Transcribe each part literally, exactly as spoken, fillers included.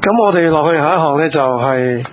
咁我哋落去下一項呢，就係、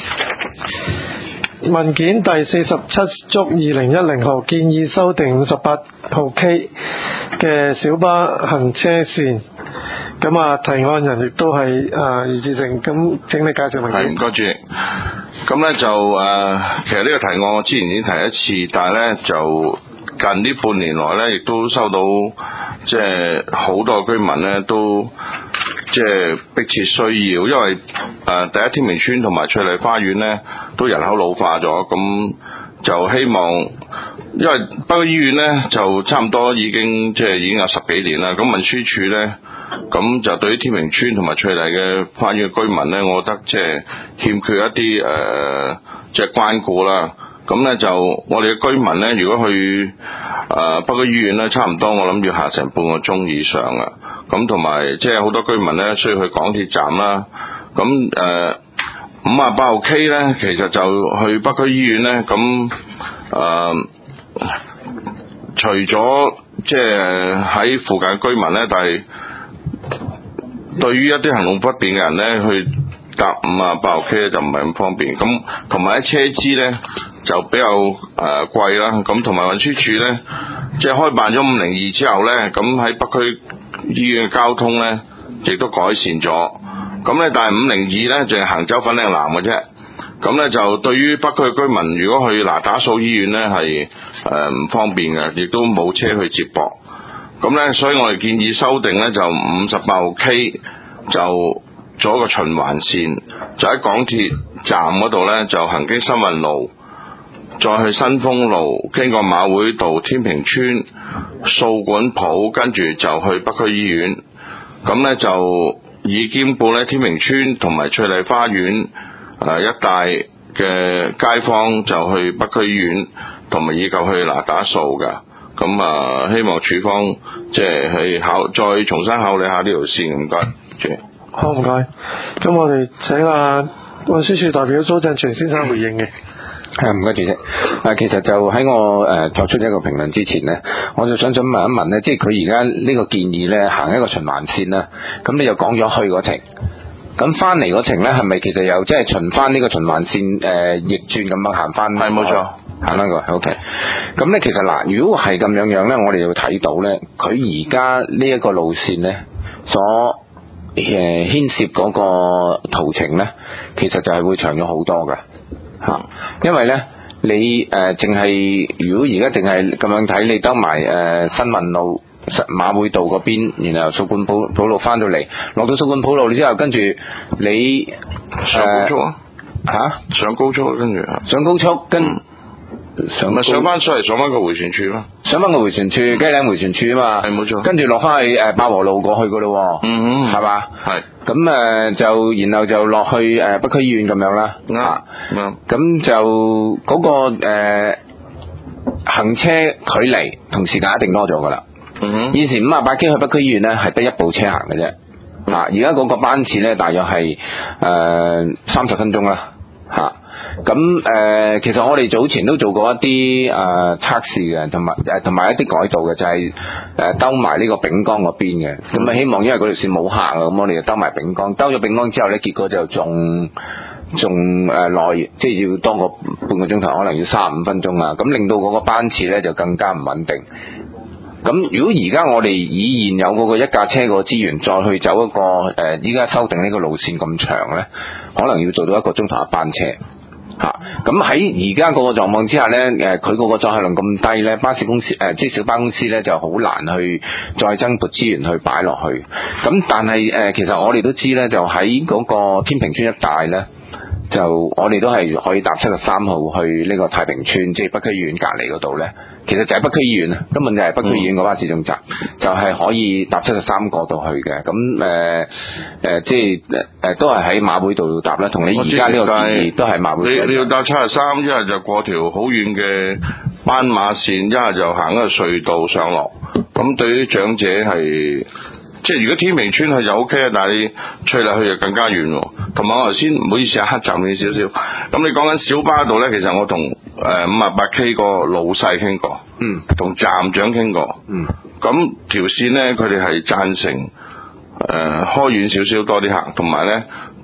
是、文件第四十七觸二零一零號，建議修訂五十八號 K 嘅小巴行車線。咁啊，提案人亦都係啊余志成，咁請你介紹文件。 係，唔該主席。咁咧就誒、呃，其實呢個提案我之前已經提一次，但係咧就近呢半年來咧，亦都收到即係好多居民咧都即係迫切需要，因為誒、呃、第一天明村同埋翠麗花園咧都人口老化咗，咁就希望，因為北區醫院咧就差唔多已經即係已經有十幾年啦，咁運輸署咧。咁就對於天明村同埋翠麗嘅花園嘅居民呢，我覺得即係欠缺一啲誒即係關顧啦。咁呢，就我哋嘅居民呢，如果去誒、呃、北區醫院呢，差唔多我諗要行成半個鐘以上啦。咁同埋即係好多居民呢，需要去港鐵站啦。咁誒五十八號 K 呢，其實就去北區醫院呢。咁誒、呃、除咗即係喺附近嘅居民呢，但係對於一啲行動不便嘅人呢，去搭五十八號 K 咧就唔係咁方便。咁同埋喺車資呢，就比較誒、呃、貴啦。咁同埋運輸署呢，即係開辦咗五零二之後呢，咁喺北區醫院嘅交通呢，亦都改善咗。咁呢，但係五零二呢，淨係行走粉嶺南嘅啫。咁呢，就對於北區嘅居民，如果去嗱打素醫院呢，係誒唔方便嘅，亦都冇車去接駁。咁咧，所以我哋建議修訂咧，就五十八號 K 就做一個循環線，就喺港鐵站嗰度咧，就行經新運路，再去新豐路，經過馬會道、天平村、掃管埔，跟住就去北區醫院。咁咧就以兼顧咧天平村同埋翠麗花園誒一帶嘅街坊就去北區醫院，同埋以及去嗱打素㗎。咁啊，希望署方即係去考再重新考慮下呢條線，唔該。 好，唔該。咁我哋請啊運輸署代表蘇振全先生回應嘅。 係，唔該主席。啊，其實就喺我誒、呃、作出一個評論之前呢，我就想想問一問呢，即係佢而家呢個建議呢，行一個循環線啦。咁你就講咗去嗰程，咁翻嚟嗰程呢，係咪其實有即係循翻呢個循環線誒、呃、逆轉咁樣行翻？ 係冇錯。 行翻過 OK， 咁咧其實嗱，如果係咁樣樣咧，我哋就會睇到咧，佢而家呢一個路線咧，所誒牽涉嗰個途程咧，其實就係會長咗好多㗎吓，因為咧你誒淨係如果而家淨係咁樣睇，你兜埋誒新運路、馬會道嗰邊，然後掃管埔埔路翻到嚟，落到掃管埔路之後，跟住你誒上高速啊吓、啊、 上高速跟住上高速跟。嗯上咪上翻出嚟，上翻個迴旋處咯， 上翻個迴旋處，雞嶺迴旋處啊嘛， 係冇錯。跟住落翻去誒百和路過去噶咯， 嗯嗯， 係嘛， 係。 咁誒、呃、就然後就落去誒北區醫院咁樣啦， 啱啱、嗯。 咁、啊、就嗰、那個誒、呃、行車距離同時間一定多咗噶啦。 嗯哼。 以前五十八 K 去北區醫院咧係得一部車行嘅啫，嗱而家嗰個班次咧大約係誒三十分鐘啦，吓、啊。咁誒、呃，其實我哋早前都做過一啲誒測試嘅，同埋誒同埋一啲改道嘅，就係誒兜埋呢個丙江嗰邊嘅。咁啊，希望因為嗰條線冇客啊，咁我哋就兜埋丙江，兜咗丙江之後咧，結果就仲仲誒耐，即係要多個半個鐘頭，可能要三十五分鐘啊。咁令到嗰個班次咧就更加唔穩定。咁如果而家我哋以現有嗰個一架車個資源，再去走一個誒依家修訂呢個路線咁長咧，可能要做到一個鐘頭一班車。吓，咁喺而家嗰個狀況之下呢，誒，佢嗰個載客量咁低呢，巴士公司誒，即係小巴公司呢，就好難去再增撥資源去擺落去。咁但係誒，其實我哋都知呢，就喺嗰個天平村一帶呢，就我哋都係可以搭七十三號去呢個太平村，即係北區醫院隔離嗰度呢。其實就係北區醫院啊，根本就係北區醫院嗰巴士總站，就係可以搭七十三個度去嘅。咁誒誒，即係誒、呃、都係喺馬會道度搭啦。同你而家呢個建議都係馬會道。你你要搭七十三，一係就過條好遠嘅斑馬線，一係就行一個隧道上落。咁對於長者係。即係如果天平村去就 O K 啊，但係你翠麗去就更加遠喎。同埋我頭先唔好意思啊，黑站遠少少。咁你講緊小巴度咧，其實我同誒五十八 K 個老細傾過，嗯，同站長傾過，嗯，咁條線咧佢哋係贊成誒、呃、開遠少少多啲客，同埋咧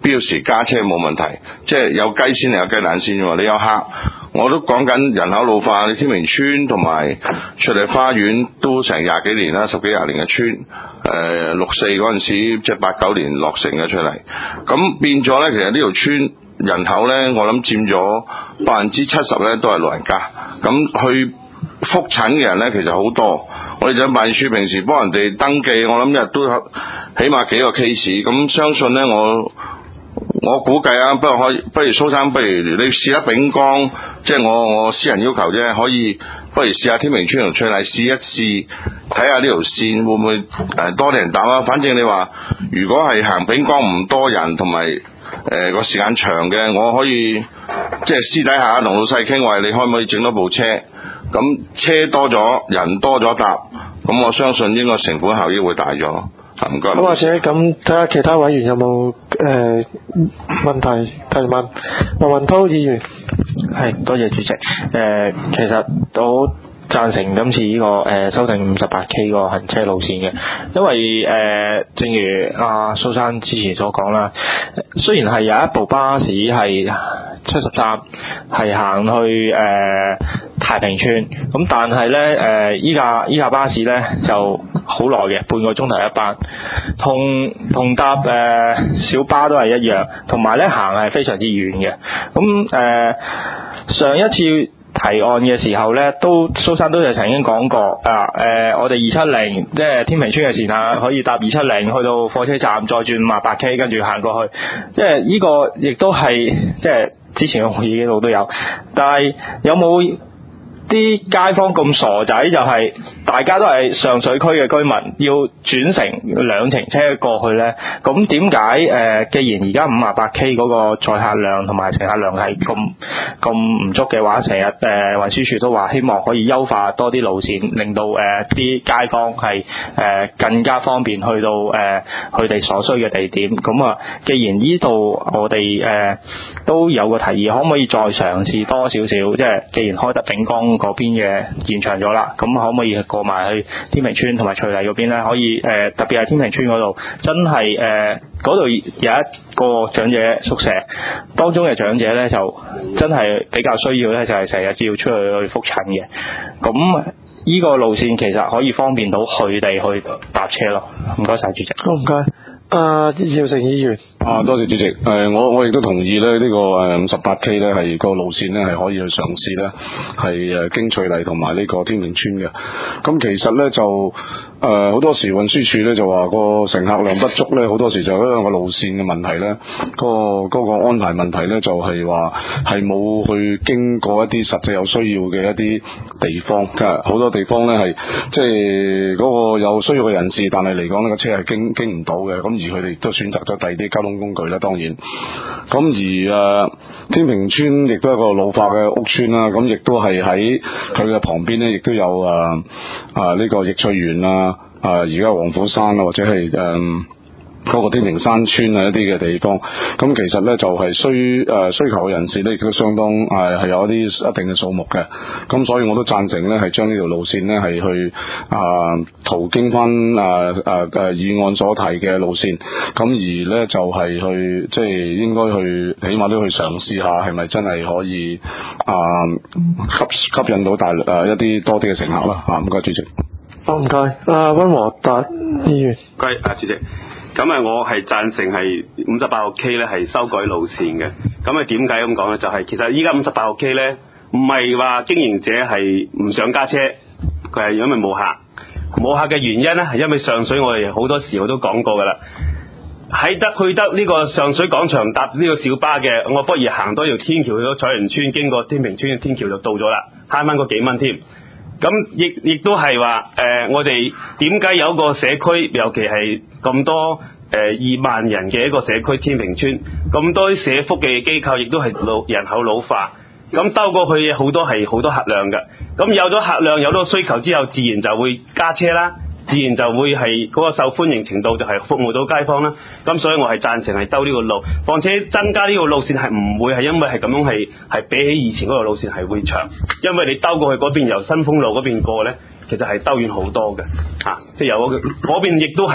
必要時加車冇問題，即係有雞先係有雞蛋先喎。你有客，我都講緊人口老化，你天明村同埋翠麗花園都成廿幾年啦，十幾廿年嘅村。誒、呃、六四嗰陣時，即係八九年落成嘅出嚟，咁變咗咧，其實呢條村人口咧，我諗佔咗百分之七十咧都係老人家。咁去覆診嘅人咧，其實好多。我哋就辦事處平時幫人哋登記，我諗日都起碼幾個 case。咁相信咧，我我估計啊，不過可以，不如蘇生，不如你試下丙江，即係我我私人要求啫，可以不如試下天明村同翠麗試一試，睇下呢條線會唔會誒多啲人打啊？反正你話如果係行丙江唔多人，同埋誒個時間長嘅，我可以即係私底下同老細傾話，你可唔可以整多部車？咁車多咗，人多咗搭，咁我相信應該成本效益會大咗。唔該。咁或者咁睇下其他委員有冇誒、呃、問題提問？黃文滔議員。 係，多謝主席。誒、呃，其實我贊成今次呢、這個誒、呃、修訂五十八 K 個行車路線嘅，因為誒、呃，正如阿、啊、蘇生之前所講啦，雖然係有一部巴士係七十三係行去誒、呃、太平村，咁但係咧誒依架依架巴士咧就好耐嘅，半個鐘頭一班，同同搭誒、呃、小巴都係一樣，同埋咧行係非常之遠嘅。咁誒、呃、上一次提案嘅時候咧，都蘇生都有曾經講過啊，誒、呃、我哋二七零即係天平村嘅時間可以搭二七零去到火車站，再轉五十八 K 跟住行過去，即係呢個亦都係即係之前嘅會議記錄都有，但係有冇啲街坊咁傻仔，就係大家都係上水區嘅居民，要轉乘兩程車過去呢？咁點解誒？既然而家五十八 K 嗰個載客量同埋乘客量係咁咁唔足嘅話，成日誒運輸署都話希望可以優化多啲路線，令到誒啲、呃、街坊係誒、呃、更加方便去到誒佢哋所需嘅地點。咁啊，既然呢度我哋誒、呃、都有個提議，可唔可以再嘗試多少少？即係既然開得丙江嗰邊嘅延長咗啦，咁可唔可以過埋去天平村同埋翠麗嗰邊咧？可以誒、呃，特別係天平村嗰度，真係誒嗰度有一個長者宿舍，當中嘅長者咧就真係比較需要咧，就係成日要出去去覆診嘅。咁呢個路線其實可以方便到佢哋去搭車咯。唔該晒主席。 好，唔該。啊，姚成議員。 啊，多謝主席。誒、呃，我我亦都同意咧，呢、這個誒五十八 K 咧係個路線咧係可以去嘗試咧，係誒經翠麗同埋呢個天平村嘅。咁其實咧就誒好、呃、多時運輸署咧就話個乘客量不足咧，好多時就因為個路線嘅問題咧，嗰、那個、那個安排問題咧就係話係冇去經過一啲實際有需要嘅一啲地方，即係好多地方咧係即係嗰個有需要嘅人士，但係嚟講呢個車係經經唔到嘅，咁而佢哋亦都選擇咗第二啲交通工具啦，當然。咁而誒、呃、天平村亦都係一個老化嘅屋村啦，咁亦都係喺佢嘅旁邊咧，亦都有誒啊呢個益翠園啊，啊而家黃虎山啊，或者係誒。呃嗰個天平山村啊一啲嘅地方，咁其實咧就係、是、需誒、呃、需求嘅人士咧亦都相當誒係、呃、有一啲一定嘅數目嘅，咁所以我都贊成咧係將呢條路線咧係去啊、呃、途經翻誒誒誒議案所提嘅路線，咁而咧就係、是、去即係應該去起碼都去嘗試下係咪真係可以啊、呃、吸吸引到大誒、呃、一啲多啲嘅乘客啦嚇，唔該主席。 好，唔該。啊，溫和達議員。 唔該啊，主席。咁啊，我係贊成係五十八號 K 咧係修改路線嘅。咁啊，點解咁講咧？就係、是、其實依家五十八號 K 咧，唔係話經營者係唔想加車，佢係因為冇客。冇客嘅原因咧，係因為上水我哋好多時我都講過㗎啦。喺得去得呢個上水廣場搭呢個小巴嘅，我不如行多條天橋去到彩雲村，經過天平村嘅天橋就到咗啦，慳翻個幾蚊添。咁亦亦都係話誒，我哋點解有個社區，尤其係咁多誒、呃、二萬人嘅一個社區天平村，咁多啲社福嘅機構亦都係老人口老化，咁兜過去好多係好多客量嘅，咁有咗客量有咗需求之後，自然就會加車啦，自然就會係嗰個受歡迎程度就係服務到街坊啦。咁所以我係贊成係兜呢個路，況且增加呢個路線係唔會係因為係咁樣係係比起以前嗰個路線係會長，因為你兜過去嗰邊由新豐路嗰邊過呢，其實係兜遠好多嘅嚇、啊，即係由嗰邊亦都係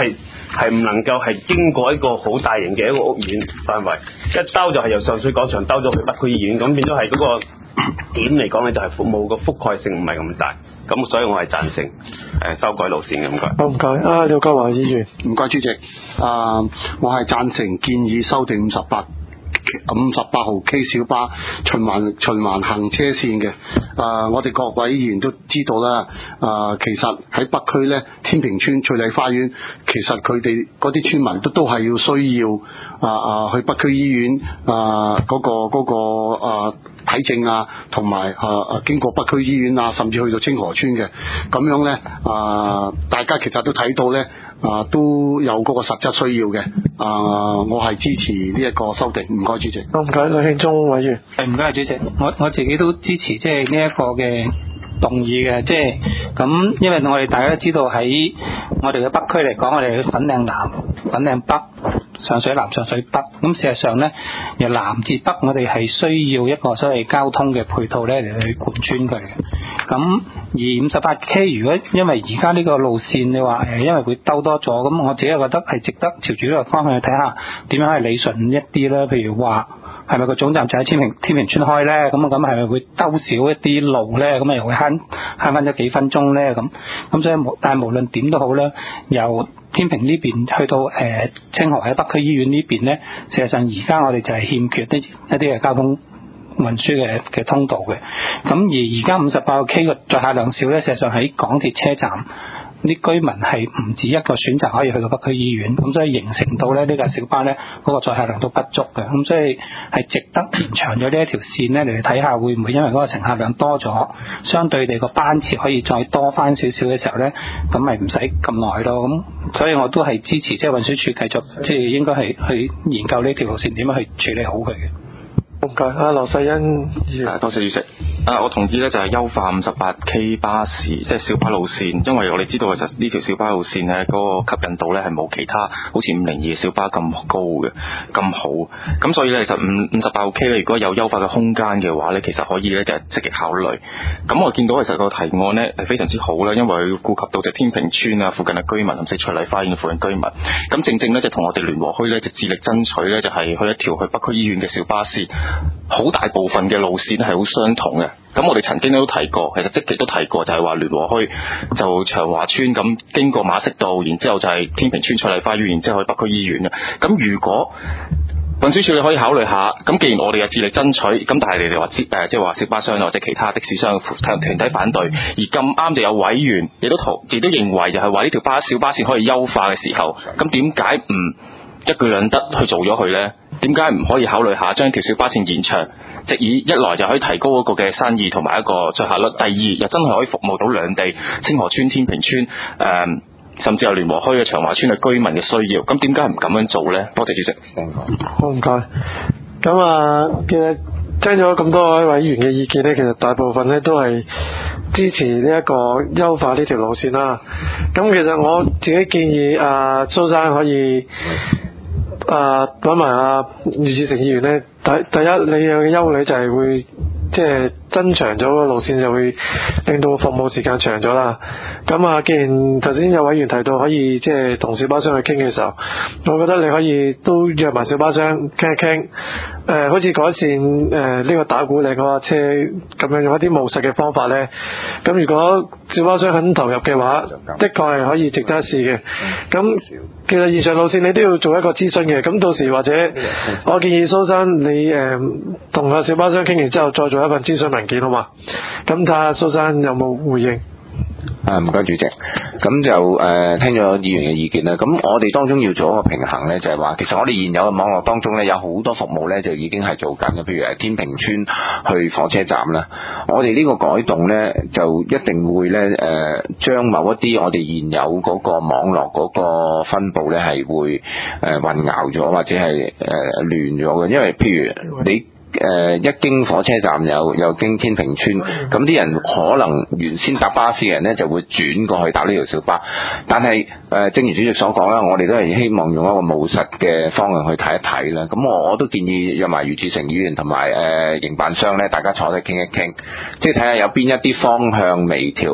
係唔能夠係經過一個好大型嘅一個屋苑範圍，一兜就係由上水廣場兜咗去北區醫院，咁變咗係嗰個點嚟講咧，就係服務個覆蓋性唔係咁大，咁所以我係贊成誒修改路線嘅。唔該。 好，唔該。啊，廖國華議員。 唔該主席。啊、呃，我係贊成建議修訂五十八五十八號 K 小巴循環循環行車線嘅。啊、呃，我哋各位議員都知道啦。啊、呃，其實喺北區咧，天平村翠麗花園，其實佢哋嗰啲村民都都係要需要啊啊、呃、去北區醫院啊嗰、呃那個嗰、那個啊睇症啊，同埋啊啊經過北區醫院啊，甚至去到清河村嘅。咁樣咧啊、呃，大家其實都睇到咧。啊，都有嗰個實質需要嘅。啊，我係支持呢一個修訂。唔該，主席。 好，唔該，梁慶忠委員。 係，唔該，主席。我我自己都支持即係呢一個嘅動議嘅，即係咁，因為我哋大家都知道喺我哋嘅北區嚟講，我哋嘅粉嶺南、粉嶺北、上水南、上水北，咁事實上咧，由南至北，我哋係需要一個所謂交通嘅配套咧嚟去貫穿佢嘅。咁而五十八 K 如果因為而家呢個路線你話誒，因為會兜多咗，咁我自己覺得係值得朝住呢個方向去睇下點樣去理順一啲啦。譬如話係咪個總站就喺天平天平村開咧？咁啊咁係咪會兜少一啲路咧？咁啊又會慳慳翻咗幾分鐘咧？咁咁所以無但係無論點都好啦，由天平呢邊去到誒、呃、清河喺北區醫院呢邊咧，事實上而家我哋就係欠缺一啲一啲嘅交通運輸嘅嘅通道嘅。咁而而家五十八個 K 嘅載客量少咧，事實上喺港鐵車站啲居民係唔止一個選擇可以去到北區醫院，咁所以形成到咧呢架小巴咧嗰個載客量都不足嘅，咁所以係值得延長咗呢一條線咧嚟睇下會唔會因為嗰個乘客量多咗，相對地個班次可以再多翻少少嘅時候咧，咁咪唔使咁耐咯。咁所以我都係支持即係運輸署繼續即係應該係去研究呢條路線點樣去處理好佢嘅。 唔該，啊劉世欣議員。 多謝主席。啊，我同意咧，就係優化五十八 K 巴士，即係小巴路線，因為我哋知道其實呢條小巴路線咧，嗰個吸引度咧係冇其他好似五零二嘅小巴咁高嘅，咁好。咁所以咧，其實五五十八 K 咧，如果有優化嘅空間嘅話咧，其實可以咧就係積極考慮。咁我見到其實個提案咧係非常之好啦，因為佢顧及到就天平村啊附近嘅居民，甚至翠麗花園附近居民。咁正正咧就同我哋聯和墟咧就致力爭取咧就係去一條去北區醫院嘅小巴士，好大部分嘅路線係好相同嘅。咁我哋曾經都提過，其實積極都提過，就係話聯和墟就長華村咁經過馬適道，然之後就係天平村翠麗花園，然之後去北區醫院嘅。咁如果運輸署你可以考慮下，咁既然我哋又致力爭取，咁但係你哋話誒即係話小巴商或者其他的士商團體反對，而咁啱就有委員亦都同亦都認為就係話呢條巴小巴線可以優化嘅時候，咁點解唔一舉兩得去做咗佢呢？點解唔可以考慮下將條小巴線延長？即以一來就可以提高嗰個嘅生意同埋一個載客率，第二又真係可以服務到兩地清河村、天平村誒、呃，甚至係聯和墟嘅長華村嘅居民嘅需要。咁點解唔咁樣做呢？多謝主席。 好，唔該。咁啊，其實聽咗咁多位委員嘅意見呢，其實大部分呢都係支持呢一個優化呢條路線啦。咁其實我自己建議啊，蘇生可以啊揾埋阿余志成議員呢。第第一，你有嘅憂慮就係會即係增長咗個路線，就會令到服務時間長咗啦。咁啊，既然頭先有委員提到可以即係同小巴商去傾嘅時候，我覺得你可以都約埋小巴商傾一傾，誒、呃，好似改善誒呢、呃這個打鼓嶺嗰架車咁樣，用一啲務實嘅方法咧。咁如果小巴商肯投入嘅話，的確係可以值得一試嘅。咁其實現場路線你都要做一個諮詢嘅，咁到時或者我建議蘇生你誒同個小巴商傾完之後再做一份諮詢文件好嘛？咁睇下蘇生有冇回應。 啊，唔該主席。咁就誒、呃、聽咗議員嘅意見啦。咁我哋當中要做一個平衡咧，就係、是、話其實我哋現有嘅網絡當中咧，有好多服務咧就已經係做緊嘅，譬如誒天平村去火車站啦。我哋呢個改動咧，就一定會咧誒將某一啲我哋現有嗰個網絡嗰個分佈咧係會誒、呃、混淆咗，或者係誒、呃、亂咗嘅。因為譬如你誒、呃、一經火車站又又經天平村，咁啲人可能原先搭巴士嘅人咧就會轉過去搭呢條小巴，但係誒、呃、正如主席所講啦，我哋都係希望用一個務實嘅方向去睇一睇啦。咁我我都建議約埋余志成議員同埋誒營辦商咧，大家坐低傾一傾，即係睇下有邊一啲方向微調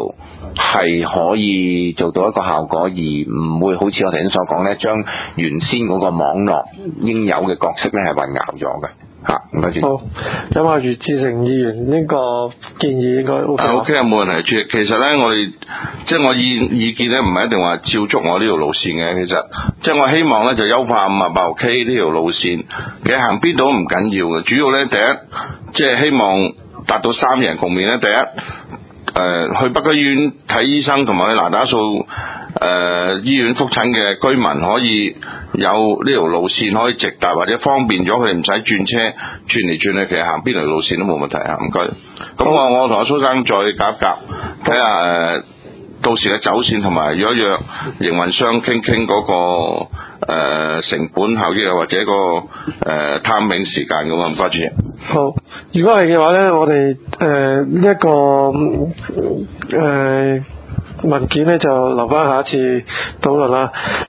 係可以做到一個效果，而唔會好似我頭先所講咧，將原先嗰個網絡應有嘅角色咧係混淆咗嘅嚇。唔該主席。 好，咁啊，余志成議員呢個建議應該 O K。 O K 啊，冇問題。主席，其實咧，我哋即係我意意見咧，唔係一定話照足我呢條路線嘅。其實即係我希望咧，就優化五十八號 K 呢條路線。其實行邊度都唔緊要嘅，主要咧第一，即係希望達到三贏局面咧。第一，誒、呃、去北區醫院睇醫生同埋去那打素誒、呃、醫院覆診嘅居民可以有呢條路線可以直達，或者方便咗佢哋唔使轉車轉嚟轉去，其實行邊條路線都冇問題啊！唔該。咁我我同阿蘇生再夾一夾，睇下誒到時嘅走線同埋約一約營運商傾傾嗰個、呃、成本效益啊，或者、個誒探病時間咁啊！唔該主席。 好，如果係嘅話咧，我哋誒呢一個誒、呃、文件咧就留翻下一次討論啦。